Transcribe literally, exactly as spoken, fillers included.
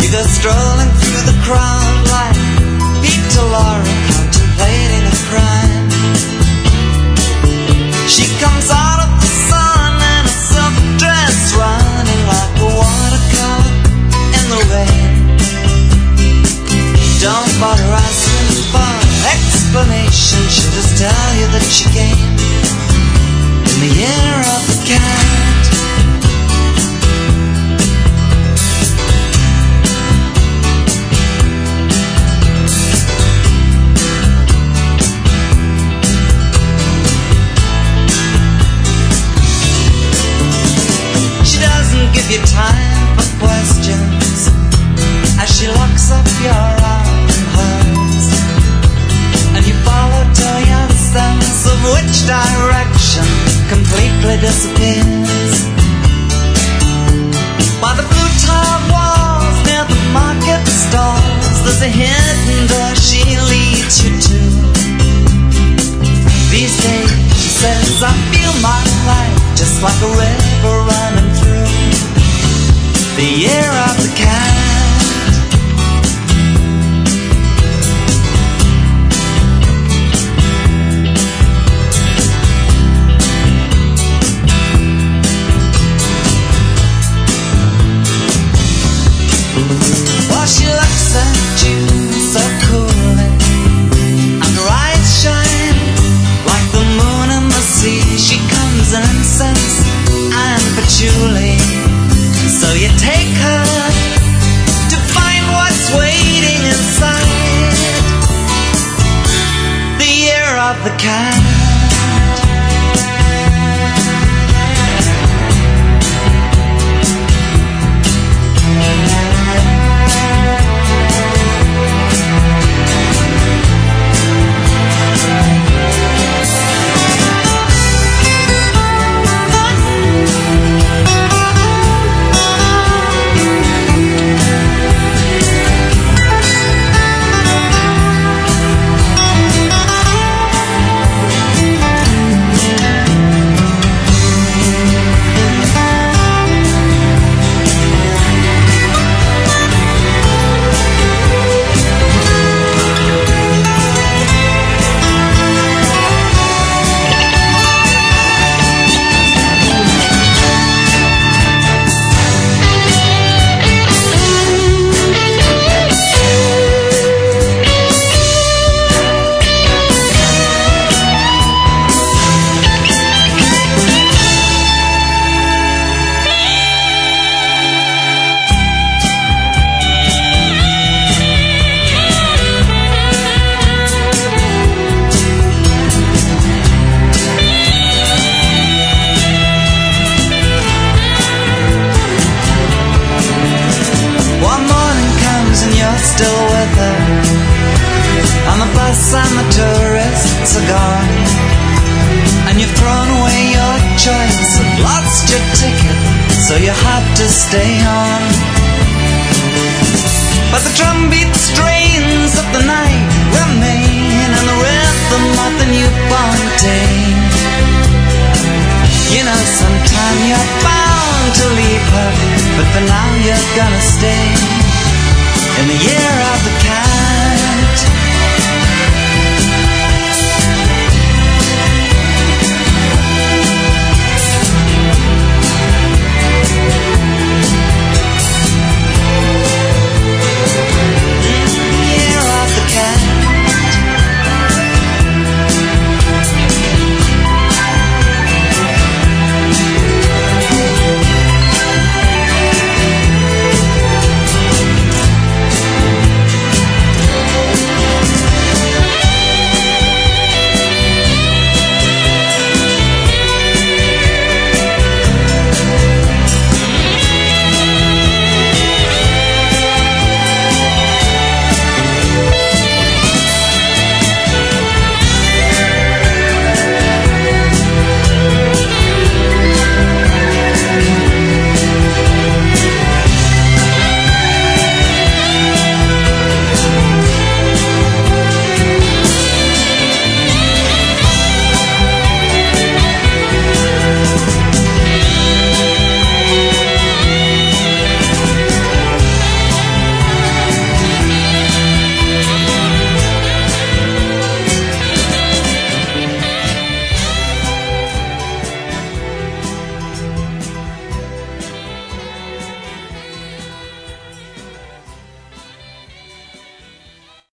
We go strolling through the crowd like Peter Laura contemplating a crime. She comes out of the sun in a silk dress, running like a watercolor in the rain. Don't bother asking for explanation, she'll just tell you that she came in the year of the cat. Give you time for questions as she locks up your arm in hers, and you follow till your sense of which direction completely disappears. By the blue tiled walls near the market stalls, there's a hidden door she leads you to. These days, she says, I feel my life just like a river running through the year of the cat. While she looks at you so coolly, and her eyes shine like the moon and the sea. She comes in incense and patchouli, so you take her to find what's waiting inside the year of the cat. And the tourists are gone, and you've thrown away your choice and lost your ticket, so you have to stay on. But the drumbeat strains of the night remain, and the rhythm of the newborn day. You know sometime you're bound to leave her, but for now you're gonna stay